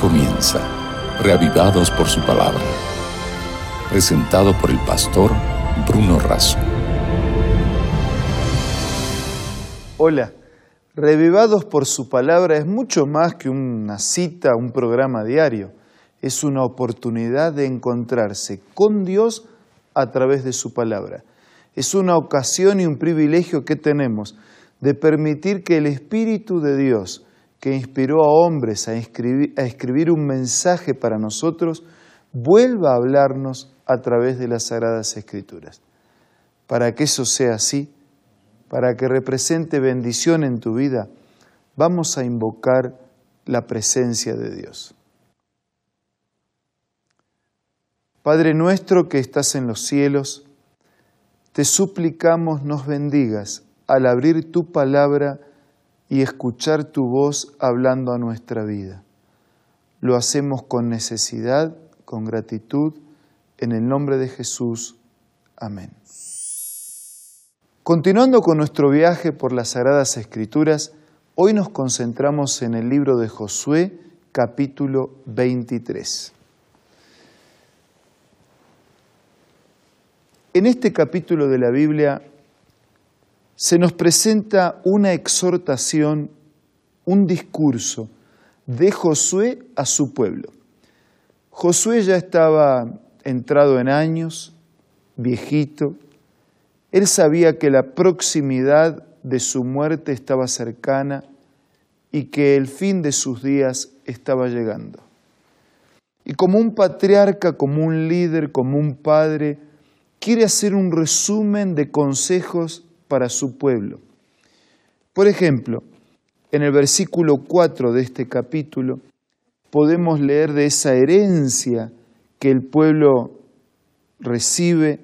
comienza, reavivados por su palabra. Presentado por el pastor Bruno Razo. Hola, Reavivados por su palabra es mucho más que una cita, un programa diario. Es una oportunidad de encontrarse con Dios a través de su palabra. Es una ocasión y un privilegio que tenemos de permitir que el Espíritu de Dios, que inspiró a hombres a escribir un mensaje para nosotros, vuelva a hablarnos a través de las Sagradas Escrituras. Para que eso sea así, para que represente bendición en tu vida, vamos a invocar la presencia de Dios. Padre nuestro que estás en los cielos, te suplicamos nos bendigas al abrir tu palabra y escuchar tu voz hablando a nuestra vida. Lo hacemos con necesidad, con gratitud, en el nombre de Jesús. Amén. Continuando con nuestro viaje por las Sagradas Escrituras, hoy nos concentramos en el libro de Josué, capítulo 23. En este capítulo de la Biblia se nos presenta una exhortación, un discurso de Josué a su pueblo. Josué ya estaba entrado en años, viejito. Él sabía que la proximidad de su muerte estaba cercana y que el fin de sus días estaba llegando. Y como un patriarca, como un líder, como un padre, quiere hacer un resumen de consejos para su pueblo. Por ejemplo, en el versículo 4 de este capítulo podemos leer de esa herencia que el pueblo recibe.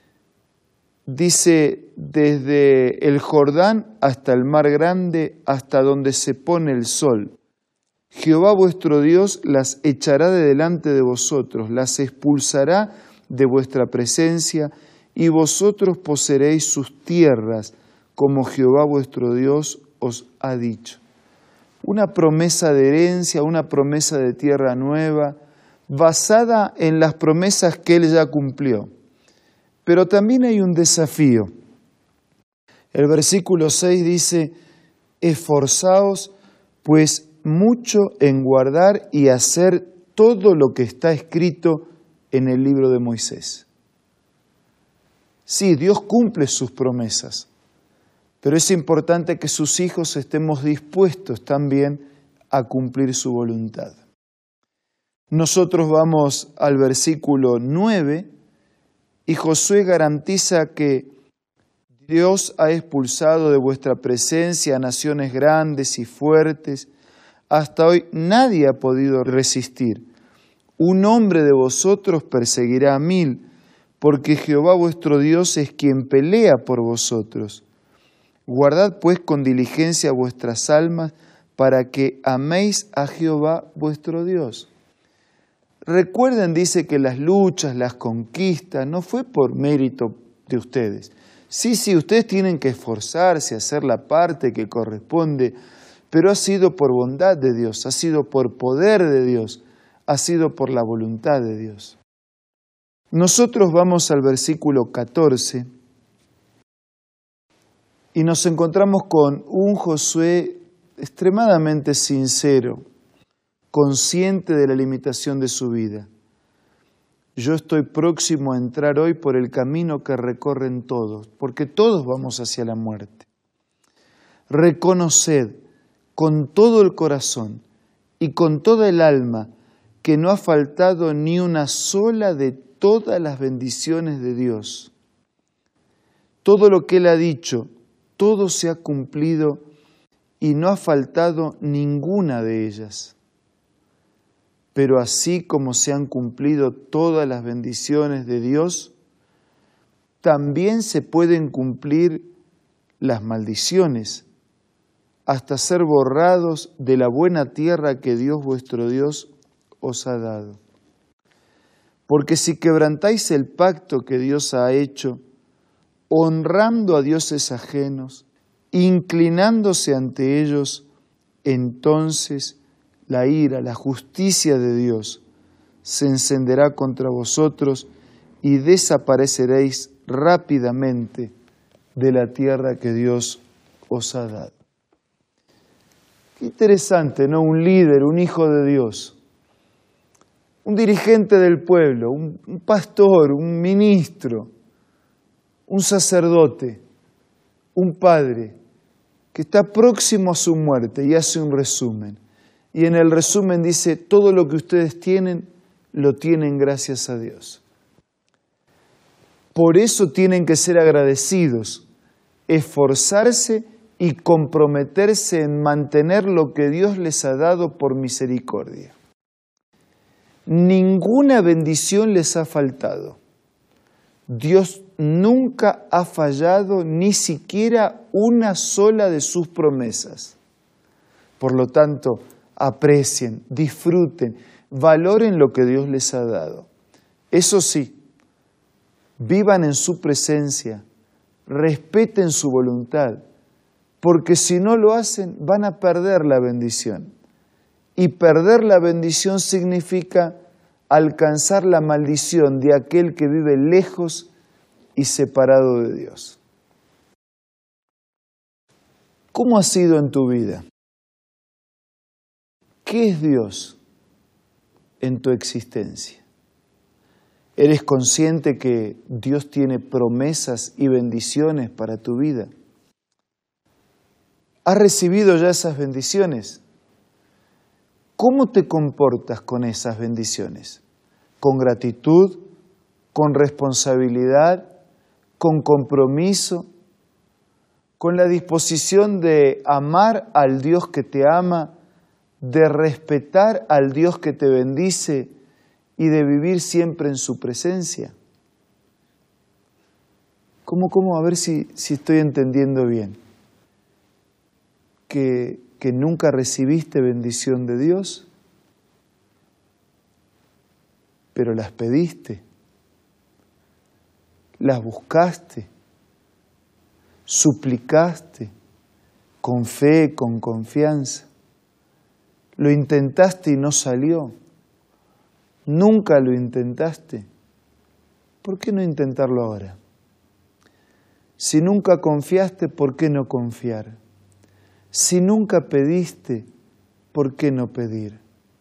Dice, desde el Jordán hasta el mar grande, hasta donde se pone el sol. Jehová vuestro Dios las echará de delante de vosotros, las expulsará de vuestra presencia, y vosotros poseeréis sus tierras, como Jehová vuestro Dios os ha dicho. Una promesa de herencia, una promesa de tierra nueva, basada en las promesas que Él ya cumplió. Pero también hay un desafío. El versículo 6 dice, esforzaos pues mucho en guardar y hacer todo lo que está escrito en el libro de Moisés. Sí, Dios cumple sus promesas, pero es importante que sus hijos estemos dispuestos también a cumplir su voluntad. Nosotros vamos al versículo 9 y Josué garantiza que Dios ha expulsado de vuestra presencia a naciones grandes y fuertes. Hasta hoy nadie ha podido resistir. Un hombre de vosotros perseguirá a 1000, porque Jehová vuestro Dios es quien pelea por vosotros. Guardad pues con diligencia vuestras almas, para que améis a Jehová vuestro Dios. Recuerden, dice, que las luchas, las conquistas, no fue por mérito de ustedes. Sí, ustedes tienen que esforzarse, hacer la parte que corresponde, pero ha sido por bondad de Dios, ha sido por poder de Dios, ha sido por la voluntad de Dios. Nosotros vamos al versículo 14 y nos encontramos con un Josué extremadamente sincero, consciente de la limitación de su vida. Yo estoy próximo a entrar hoy por el camino que recorren todos, porque todos vamos hacia la muerte. Reconoced con todo el corazón y con toda el alma que no ha faltado ni una sola de todas las bendiciones de Dios. Todo lo que Él ha dicho, todo se ha cumplido y no ha faltado ninguna de ellas. Pero así como se han cumplido todas las bendiciones de Dios, también se pueden cumplir las maldiciones, hasta ser borrados de la buena tierra que Dios vuestro Dios os ha dado. Porque si quebrantáis el pacto que Dios ha hecho, honrando a dioses ajenos, inclinándose ante ellos, entonces la ira, la justicia de Dios se encenderá contra vosotros y desapareceréis rápidamente de la tierra que Dios os ha dado. Qué interesante, ¿no? Un líder, un hijo de Dios, un dirigente del pueblo, un pastor, un ministro, un sacerdote, un padre, que está próximo a su muerte y hace un resumen. Y en el resumen dice, todo lo que ustedes tienen, lo tienen gracias a Dios. Por eso tienen que ser agradecidos, esforzarse y comprometerse en mantener lo que Dios les ha dado por misericordia. Ninguna bendición les ha faltado. Dios nunca ha fallado ni siquiera una sola de sus promesas. Por lo tanto, aprecien, disfruten, valoren lo que Dios les ha dado. Eso sí, vivan en su presencia, respeten su voluntad, porque si no lo hacen van a perder la bendición. Y perder la bendición significa alcanzar la maldición de aquel que vive lejos y separado de Dios. ¿Cómo ha sido en tu vida? ¿Qué es Dios en tu existencia? ¿Eres consciente que Dios tiene promesas y bendiciones para tu vida? ¿Has recibido ya esas bendiciones? ¿Cómo te comportas con esas bendiciones? ¿Con gratitud? ¿Con responsabilidad? ¿Con compromiso? ¿Con la disposición de amar al Dios que te ama, de respetar al Dios que te bendice y de vivir siempre en su presencia? ¿Cómo? A ver si estoy entendiendo bien. ¿Que nunca recibiste bendición de Dios? Pero las pediste, las buscaste, suplicaste, con fe, con confianza. Lo intentaste y no salió. Nunca lo intentaste. ¿Por qué no intentarlo ahora? Si nunca confiaste, ¿por qué no confiar? Si nunca pediste, ¿por qué no pedir?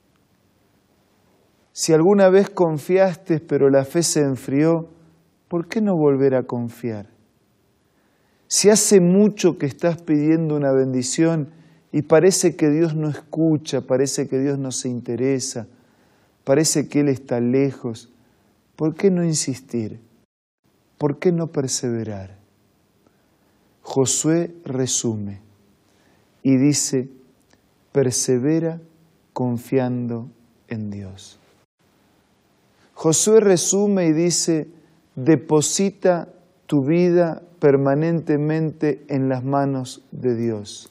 Si alguna vez confiaste, pero la fe se enfrió, ¿por qué no volver a confiar? Si hace mucho que estás pidiendo una bendición y parece que Dios no escucha, parece que Dios no se interesa, parece que Él está lejos, ¿por qué no insistir? ¿Por qué no perseverar? Josué resume y dice, persevera confiando en Dios. Josué resume y dice, deposita tu vida permanentemente en las manos de Dios.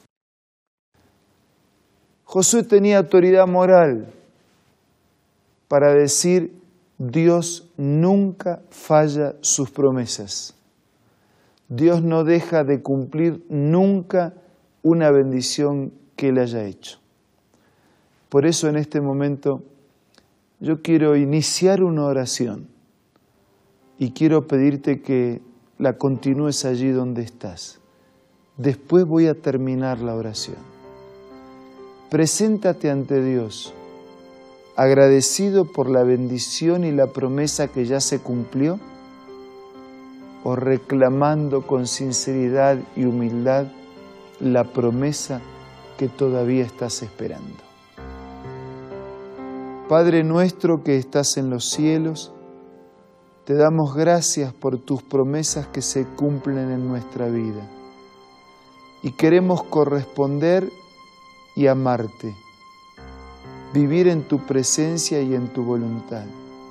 Josué tenía autoridad moral para decir, Dios nunca falla sus promesas. Dios no deja de cumplir nunca una bendición que Él haya hecho. Por eso en este momento yo quiero iniciar una oración y quiero pedirte que la continúes allí donde estás. Después voy a terminar la oración. Preséntate ante Dios, agradecido por la bendición y la promesa que ya se cumplió, o reclamando con sinceridad y humildad la promesa que todavía estás esperando. Padre nuestro que estás en los cielos, te damos gracias por tus promesas que se cumplen en nuestra vida. Y queremos corresponder y amarte, vivir en tu presencia y en tu voluntad.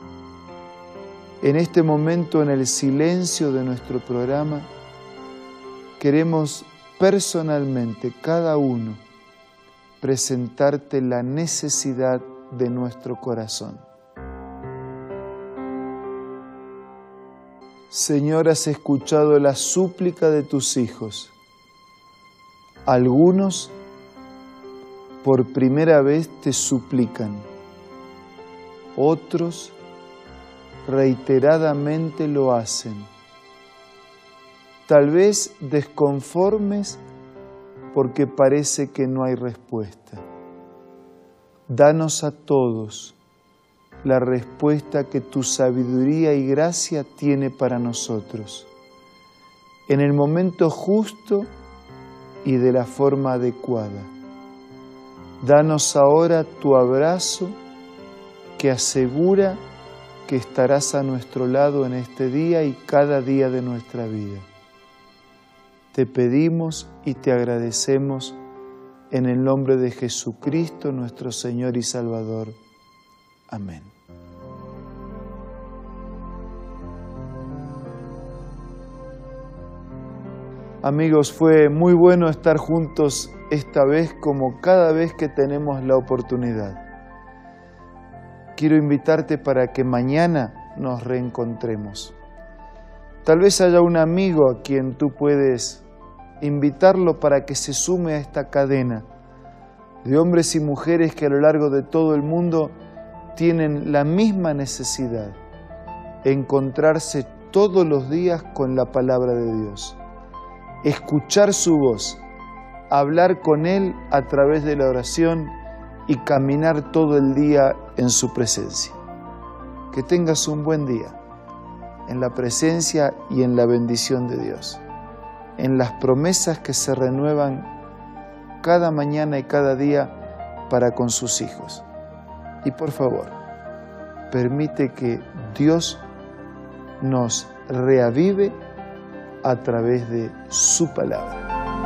En este momento, en el silencio de nuestro programa, queremos personalmente, cada uno, presentarte la necesidad de nuestro corazón. Señor, has escuchado la súplica de tus hijos. Algunos por primera vez te suplican. Otros reiteradamente lo hacen. Tal vez desconformes porque parece que no hay respuesta. Danos a todos la respuesta que tu sabiduría y gracia tiene para nosotros, en el momento justo y de la forma adecuada. Danos ahora tu abrazo que asegura que estarás a nuestro lado en este día y cada día de nuestra vida. Te pedimos y te agradecemos en el nombre de Jesucristo, nuestro Señor y Salvador. Amén. Amigos, fue muy bueno estar juntos esta vez como cada vez que tenemos la oportunidad. Quiero invitarte para que mañana nos reencontremos. Tal vez haya un amigo a quien tú puedes invitarlo para que se sume a esta cadena de hombres y mujeres que a lo largo de todo el mundo tienen la misma necesidad, encontrarse todos los días con la palabra de Dios, escuchar su voz, hablar con Él a través de la oración y caminar todo el día en su presencia. Que tengas un buen día en la presencia y en la bendición de Dios, en las promesas que se renuevan cada mañana y cada día para con sus hijos. Y por favor, permite que Dios nos reavive a través de su palabra.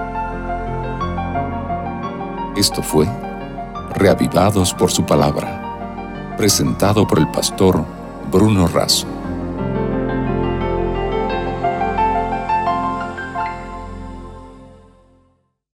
Esto fue Reavivados por su palabra, presentado por el pastor Bruno Razo.